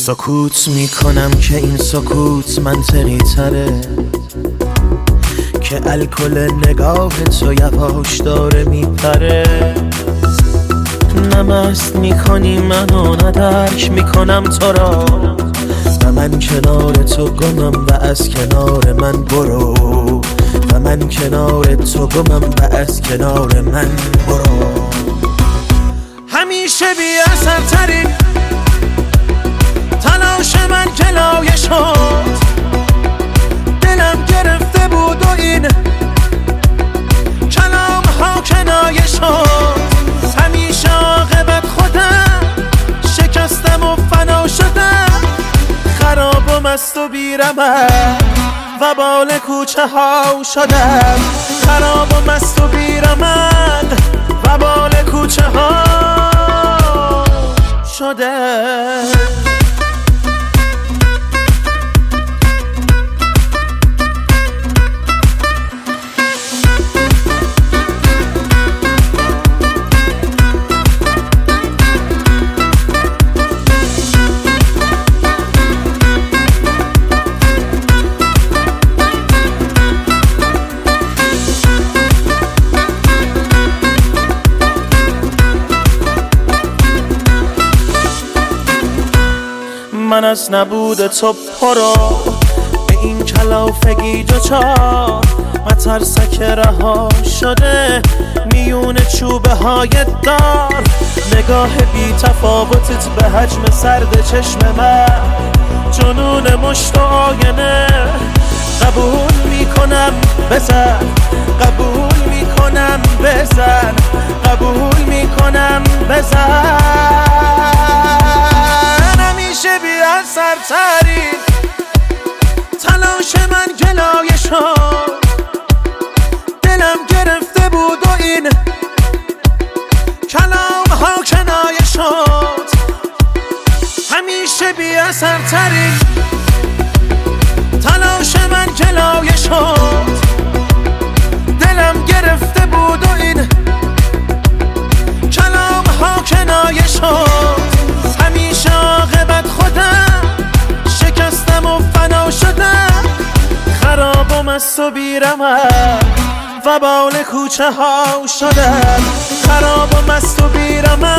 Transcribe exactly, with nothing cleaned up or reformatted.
سکوت میکنم که این سکوت منطقی تره، که الکل نگاه تو یواش داره میپره. نه مست میکنی منو، نه درک میکنم تو را، و من کنار تو گمم و از کنار من برو، و من کنار تو گمم و از کنار من برو. همیشه بی اثر ترین تلاش من جلایه شد، دلم گرفته بود و این کلام ها کنایه شد. همیشه عاقبت خودم شکستم و فنا شدم، خراب و مست و بیرمق و بال کوچه ها شدم، خراب و مست و بیرمق و بال کوچه ها شدم. من از نبود تو پرو به این کلافگی دوچار، مترسک رها شده میون چوبه های دار. نگاه بی تفاوتت به حجم سرد چشم من، جنون مشت و آینه. قبول میکنم بزن، قبول میکنم بزن، قبول میکنم بزن. همیشه بی اثر ترین تلاش من گلایه شد، دلم گرفته بود و این کلام ها کنایه شد. همیشه بی اثر ترین تلاش من گلایه شد، دلم گرفته بود و این کلام ها کنایه شد. همیشه عاقبت خودم شکستم و فنا شدم، خراب و مست و بیرمق و بال کوچه ها شدم، خراب و مست و بیرمق